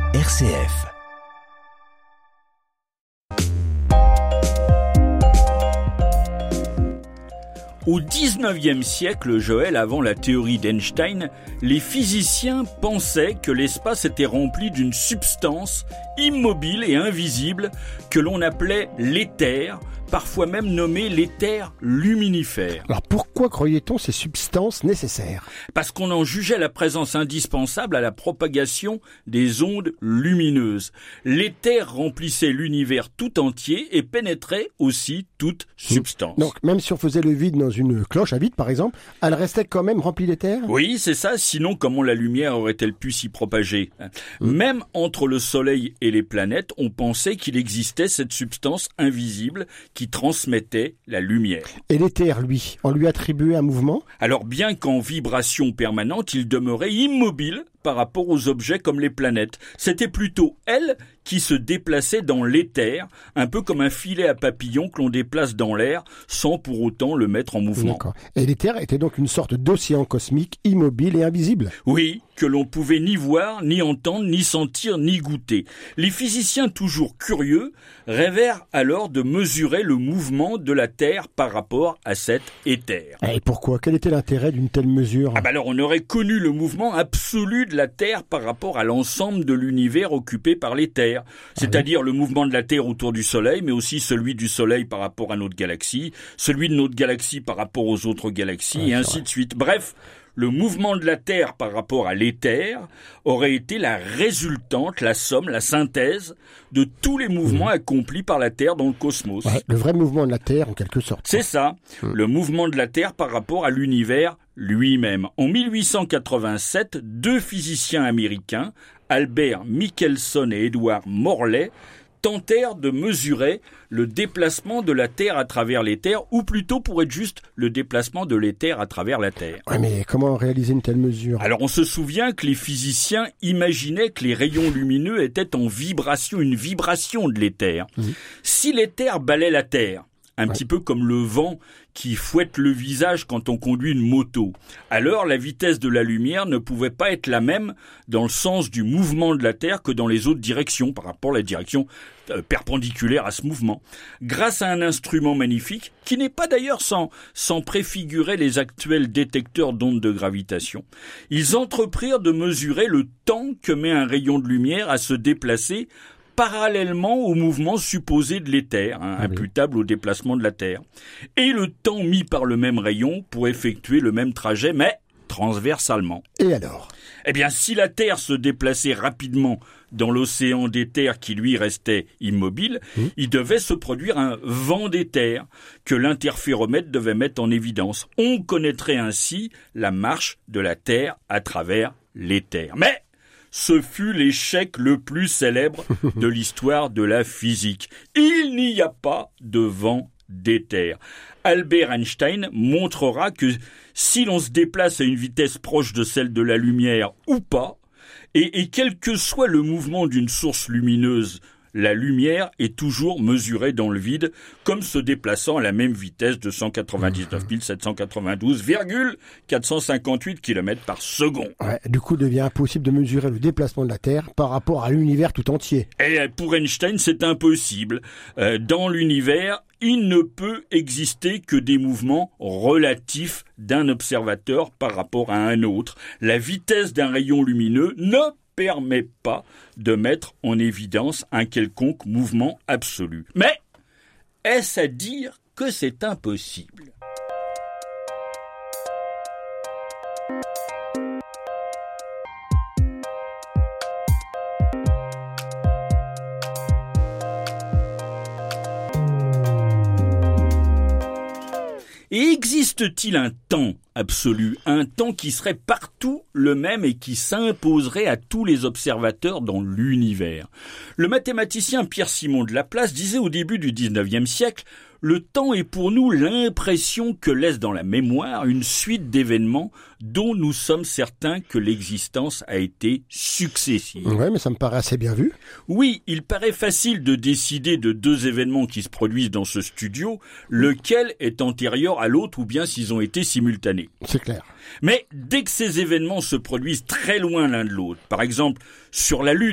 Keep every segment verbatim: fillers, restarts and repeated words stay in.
R C F. Au dix-neuvième siècle, Joël, avant la théorie d'Einstein, les physiciens pensaient que l'espace était rempli d'une substance immobile et invisible que l'on appelait l'éther, parfois même nommé l'éther luminifère. Alors pourquoi croyait-on ces substances nécessaires ? Parce qu'on en jugeait la présence indispensable à la propagation des ondes lumineuses. L'éther remplissait l'univers tout entier et pénétrait aussi toute substance. Donc même si on faisait le vide dans une cloche à vide par exemple, elle restait quand même remplie d'éther ? Oui, c'est ça, sinon comment la lumière aurait-elle pu s'y propager ? mmh. Même entre le soleil et les planètes, on pensait qu'il existait cette substance invisible qui transmettait la lumière. Et l'éther, lui, on lui attribuait un mouvement ? Alors bien qu'en vibration permanente, il demeurait immobile par rapport aux objets comme les planètes. C'était plutôt elle qui se déplaçait dans l'éther, un peu comme un filet à papillon que l'on déplace dans l'air sans pour autant le mettre en mouvement. D'accord. Et l'éther était donc une sorte d'océan cosmique immobile et invisible ? Oui, que l'on pouvait ni voir, ni entendre, ni sentir, ni goûter. Les physiciens, toujours curieux, rêvèrent alors de mesurer le mouvement de la Terre par rapport à cet éther. Et pourquoi ? Quel était l'intérêt d'une telle mesure ? Ah bah alors on aurait connu le mouvement absolu de la Terre par rapport à l'ensemble de l'univers occupé par l'éther, c'est-à-dire ah oui. le mouvement de la Terre autour du Soleil, mais aussi celui du Soleil par rapport à notre galaxie, celui de notre galaxie par rapport aux autres galaxies, ouais, et ainsi vrai. de suite. Bref, le mouvement de la Terre par rapport à l'éther aurait été la résultante, la somme, la synthèse de tous les mouvements mmh. accomplis par la Terre dans le cosmos. Ouais, le vrai mouvement de la Terre, en quelque sorte. C'est ça, mmh. le mouvement de la Terre par rapport à l'univers lui-même. En mille huit cent quatre-vingt-sept, deux physiciens américains, Albert Michelson et Edward Morley, tentèrent de mesurer le déplacement de la Terre à travers l'éther, ou plutôt pour être juste, le déplacement de l'éther à travers la Terre. Ouais, mais comment réaliser une telle mesure ? Alors on se souvient que les physiciens imaginaient que les rayons lumineux étaient en vibration, une vibration de l'éther. Mmh. Si l'éther balait la Terre, un ouais. petit peu comme le vent qui fouette le visage quand on conduit une moto. Alors, la vitesse de la lumière ne pouvait pas être la même dans le sens du mouvement de la Terre que dans les autres directions, par rapport à la direction euh, perpendiculaire à ce mouvement. Grâce à un instrument magnifique, qui n'est pas d'ailleurs sans, sans préfigurer les actuels détecteurs d'ondes de gravitation, ils entreprirent de mesurer le temps que met un rayon de lumière à se déplacer parallèlement au mouvement supposé de l'éther, hein, ah imputable oui. au déplacement de la Terre, et le temps mis par le même rayon pour effectuer le même trajet, mais transversalement. Et alors ? Eh bien, si la Terre se déplaçait rapidement dans l'océan d'éther qui lui restait immobile, mmh. il devait se produire un vent d'éther que l'interféromètre devait mettre en évidence. On connaîtrait ainsi la marche de la Terre à travers l'éther. Mais ce fut l'échec le plus célèbre de l'histoire de la physique. Il n'y a pas de vent d'éther. Albert Einstein montrera que si l'on se déplace à une vitesse proche de celle de la lumière ou pas, et, et quel que soit le mouvement d'une source lumineuse, la lumière est toujours mesurée dans le vide, comme se déplaçant à la même vitesse de cent quatre-vingt-dix-neuf mille sept cent quatre-vingt-douze virgule quatre cent cinquante-huit kilomètres par seconde. Ouais, du coup, il devient impossible de mesurer le déplacement de la Terre par rapport à l'univers tout entier. Et pour Einstein, c'est impossible. Euh, dans l'univers, il ne peut exister que des mouvements relatifs d'un observateur par rapport à un autre. La vitesse d'un rayon lumineux ne permet pas de mettre en évidence un quelconque mouvement absolu. Mais est-ce à dire que c'est impossible ? Et existe-t-il un temps absolu, un temps qui serait partout le même et qui s'imposerait à tous les observateurs dans l'univers ? Le mathématicien Pierre-Simon de Laplace disait au début du dix-neuvième siècle « Le temps est pour nous l'impression que laisse dans la mémoire une suite d'événements dont nous sommes certains que l'existence a été successive. » Ouais, mais ça me paraît assez bien vu. Oui, il paraît facile de décider de deux événements qui se produisent dans ce studio, lequel est antérieur à l'autre ou bien s'ils ont été simultanés. C'est clair. Mais dès que ces événements se produisent très loin l'un de l'autre, par exemple sur la Lune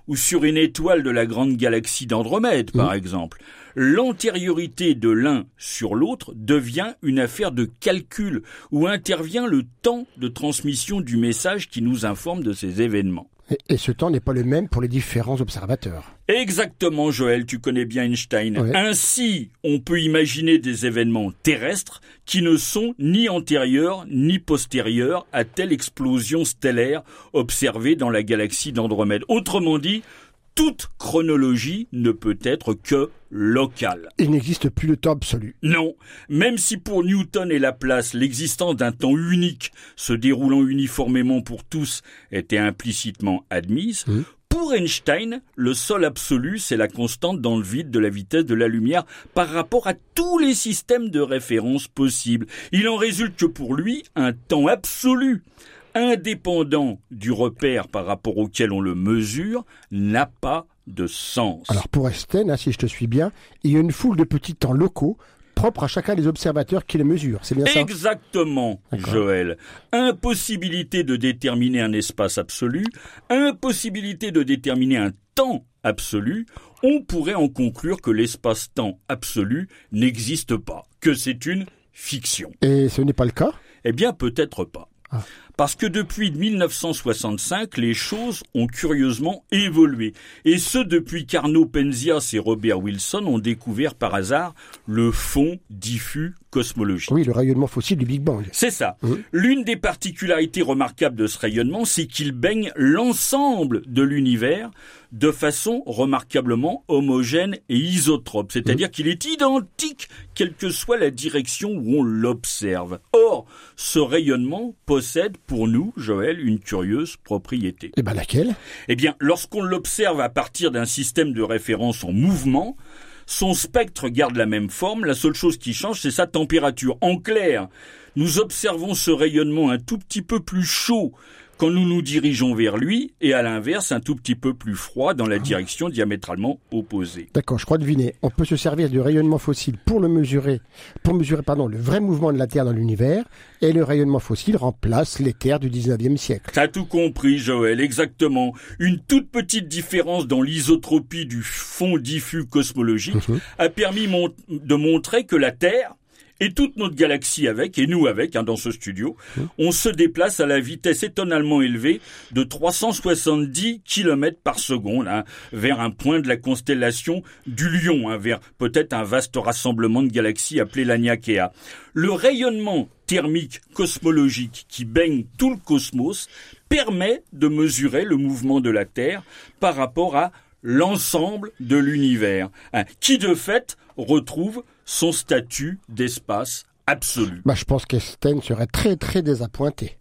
ou sur une étoile de la grande galaxie d'Andromède, par mmh. exemple. L'antériorité de l'un sur l'autre devient une affaire de calcul, où intervient le temps de transmission du message qui nous informe de ces événements. Et, et ce temps n'est pas le même pour les différents observateurs. Exactement, Joël, tu connais bien Einstein. Ouais. Ainsi, on peut imaginer des événements terrestres qui ne sont ni antérieurs ni postérieurs à telle explosion stellaire observée dans la galaxie d'Andromède. Autrement dit, toute chronologie ne peut être que locale. Il n'existe plus de temps absolu. Non, même si pour Newton et Laplace, l'existence d'un temps unique se déroulant uniformément pour tous était implicitement admise, mmh. pour Einstein, le seul absolu, c'est la constante dans le vide de la vitesse de la lumière par rapport à tous les systèmes de référence possibles. Il en résulte que pour lui, un temps absolu, indépendant du repère par rapport auquel on le mesure, n'a pas de sens. Alors pour Einstein, hein, si je te suis bien, il y a une foule de petits temps locaux propres à chacun des observateurs qui les mesurent, c'est bien ça ? Exactement, D'accord. Joël. Impossibilité de déterminer un espace absolu, impossibilité de déterminer un temps absolu, on pourrait en conclure que l'espace-temps absolu n'existe pas, que c'est une fiction. Et ce n'est pas le cas ? Eh bien, peut-être pas. Ah. Parce que depuis dix-neuf cent soixante-cinq, les choses ont curieusement évolué. Et ce, depuis qu'Arno Penzias et Robert Wilson ont découvert par hasard le fond diffus cosmologique. Oui, le rayonnement fossile du Big Bang. C'est ça. Mmh. L'une des particularités remarquables de ce rayonnement, c'est qu'il baigne l'ensemble de l'univers de façon remarquablement homogène et isotrope. C'est-à-dire mmh. qu'il est identique, quelle que soit la direction où on l'observe. Or, ce rayonnement possède pour nous, Joël, une curieuse propriété. Eh bien, laquelle ? Eh bien, lorsqu'on l'observe à partir d'un système de référence en mouvement, son spectre garde la même forme, la seule chose qui change, c'est sa température. En clair, nous observons ce rayonnement un tout petit peu plus chaud quand nous nous dirigeons vers lui, et à l'inverse, un tout petit peu plus froid dans la direction diamétralement opposée. D'accord, je crois deviner. On peut se servir du rayonnement fossile pour le mesurer, pour mesurer pardon, le vrai mouvement de la Terre dans l'univers, et le rayonnement fossile remplace l'éther du dix-neuvième siècle. T'as tout compris, Joël, exactement. Une toute petite différence dans l'isotropie du fond diffus cosmologique mmh. a permis mon- de montrer que la Terre, et toute notre galaxie avec, et nous avec, hein, dans ce studio, mmh. on se déplace à la vitesse étonnamment élevée de trois cent soixante-dix kilomètres par seconde, hein, vers un point de la constellation du Lion, hein, vers peut-être un vaste rassemblement de galaxies appelé l'Aniakea. Le rayonnement thermique cosmologique qui baigne tout le cosmos permet de mesurer le mouvement de la Terre par rapport à l'ensemble de l'univers, hein, qui de fait retrouve son statut d'espace absolu. Bah, je pense qu'Einstein serait très très désappointé.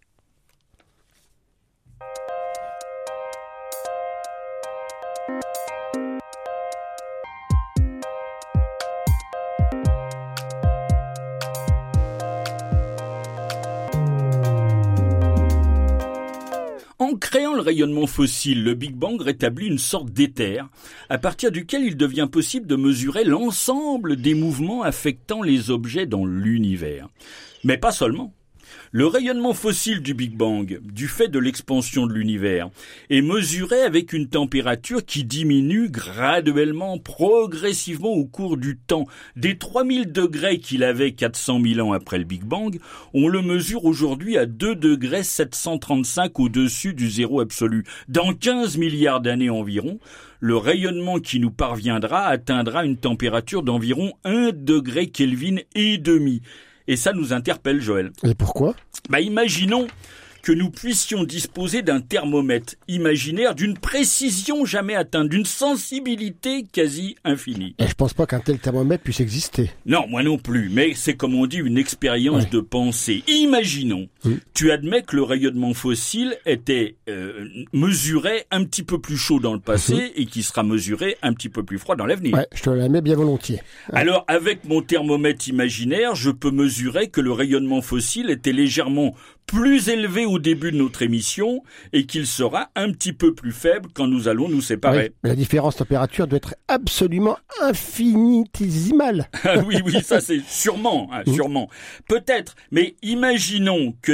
En créant le rayonnement fossile, le Big Bang rétablit une sorte d'éther, à partir duquel il devient possible de mesurer l'ensemble des mouvements affectant les objets dans l'univers. Mais pas seulement. Le rayonnement fossile du Big Bang, du fait de l'expansion de l'univers, est mesuré avec une température qui diminue graduellement, progressivement au cours du temps. Des trois mille degrés qu'il avait quatre cent mille ans après le Big Bang, on le mesure aujourd'hui à deux degrés sept cent trente-cinq au-dessus du zéro absolu. Dans quinze milliards d'années environ, le rayonnement qui nous parviendra atteindra une température d'environ un degré Kelvin et demi. Et ça nous interpelle, Joël. Et pourquoi ? Bah, imaginons que nous puissions disposer d'un thermomètre imaginaire d'une précision jamais atteinte, d'une sensibilité quasi infinie. Et je pense pas qu'un tel thermomètre puisse exister. Non, moi non plus, mais c'est comme on dit une expérience ouais. de pensée. Imaginons, mmh. tu admets que le rayonnement fossile était euh, mesuré un petit peu plus chaud dans le passé mmh. et qui sera mesuré un petit peu plus froid dans l'avenir. Ouais, je te l'admets bien volontiers. Ouais. Alors, avec mon thermomètre imaginaire, je peux mesurer que le rayonnement fossile était légèrement plus élevé au début de notre émission et qu'il sera un petit peu plus faible quand nous allons nous séparer. Oui, mais la différence de température doit être absolument infinitésimale. oui, oui, ça c'est sûrement, hein, sûrement. Peut-être, mais imaginons que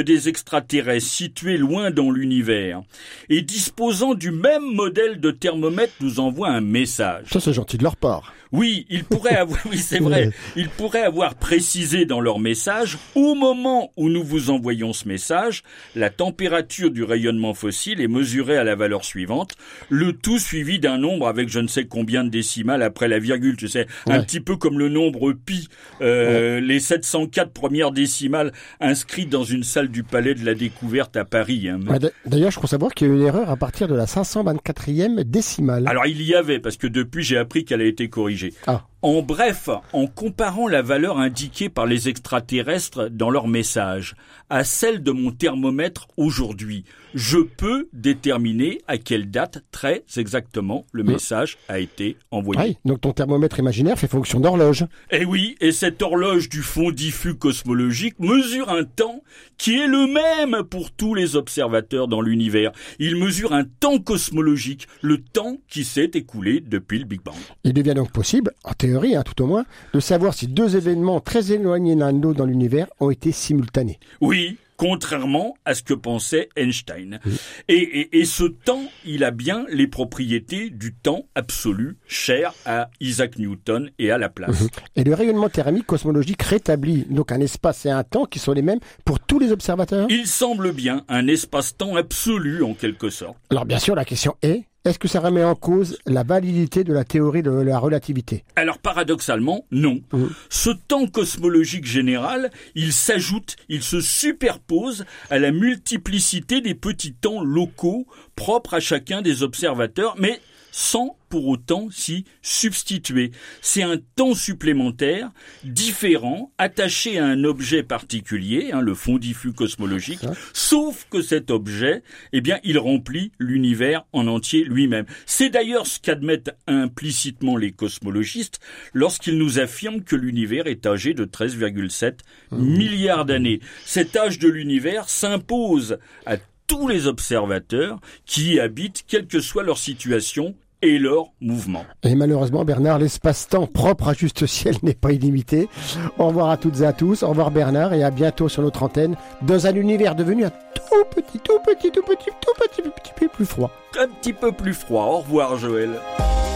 des extraterrestres situés loin dans l'univers et disposant du même modèle de thermomètre nous envoient un message. Ça, c'est gentil de leur part. Oui, ils pourraient avoir, oui, c'est vrai, ils pourraient avoir précisé dans leur message, au moment où nous vous envoyons ce message, la température du rayonnement fossile est mesurée à la valeur suivante, le tout suivi d'un nombre avec je ne sais combien de décimales après la virgule, tu sais, ouais. Un petit peu comme le nombre pi, euh, ouais. Les sept cent quatre premières décimales inscrites dans une salle du Palais de la Découverte à Paris. Hein. Ouais, d'ailleurs, je crois savoir qu'il y a eu une erreur à partir de la cinq cent vingt-quatrième décimale. Alors, il y avait, parce que depuis, j'ai appris qu'elle a été corrigée. Ah. En bref, en comparant la valeur indiquée par les extraterrestres dans leur message à celle de mon thermomètre aujourd'hui, je peux déterminer à quelle date très exactement le message a été envoyé. Oui, donc ton thermomètre imaginaire fait fonction d'horloge. Eh oui, et cette horloge du fond diffus cosmologique mesure un temps qui est le même pour tous les observateurs dans l'univers. Il mesure un temps cosmologique, le temps qui s'est écoulé depuis le Big Bang. Il devient donc possible, en théorie, hein, tout au moins, de savoir si deux événements très éloignés l'un de l'autre dans l'univers ont été simultanés. Oui, contrairement à ce que pensait Einstein. Oui. Et, et, et ce temps, il a bien les propriétés du temps absolu, cher à Isaac Newton et à Laplace. Mmh. Et le rayonnement thermique cosmologique rétablit donc un espace et un temps qui sont les mêmes pour tous les observateurs ? Il semble bien un espace-temps absolu en quelque sorte. Alors bien sûr, la question est... Est-ce que ça remet en cause la validité de la théorie de la relativité ? Alors paradoxalement, non. Mmh. Ce temps cosmologique général, il s'ajoute, il se superpose à la multiplicité des petits temps locaux propres à chacun des observateurs, mais sans pour autant s'y substituer. C'est un temps supplémentaire, différent, attaché à un objet particulier, hein, le fond diffus cosmologique, ça. Sauf que cet objet, eh bien, il remplit l'univers en entier lui-même. C'est d'ailleurs ce qu'admettent implicitement les cosmologistes lorsqu'ils nous affirment que l'univers est âgé de treize virgule sept mmh. milliards d'années. Cet âge de l'univers s'impose à tous les observateurs qui y habitent, quelle que soit leur situation et leur mouvement. Et malheureusement, Bernard, l'espace-temps propre à Juste Ciel n'est pas illimité. Au revoir à toutes et à tous. Au revoir Bernard et à bientôt sur notre antenne dans un univers devenu un tout petit, tout petit, tout petit, tout petit, tout petit peu plus froid. Un petit peu plus froid. Au revoir Joël.